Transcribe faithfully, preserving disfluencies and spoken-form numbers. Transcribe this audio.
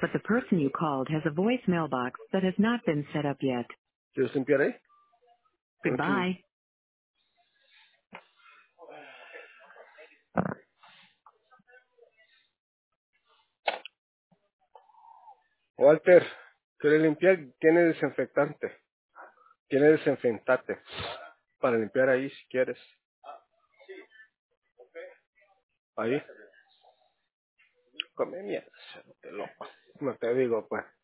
but the person you called has a voicemail box that has not been set up yet. ¿Quieres limpiar ahí? Ok. Goodbye. Walter, ¿quieres limpiar? Tiene desinfectante. Tiene desinfectante para limpiar ahí si quieres. Ahí. Come mierda, cerote loco. No te digo, pues.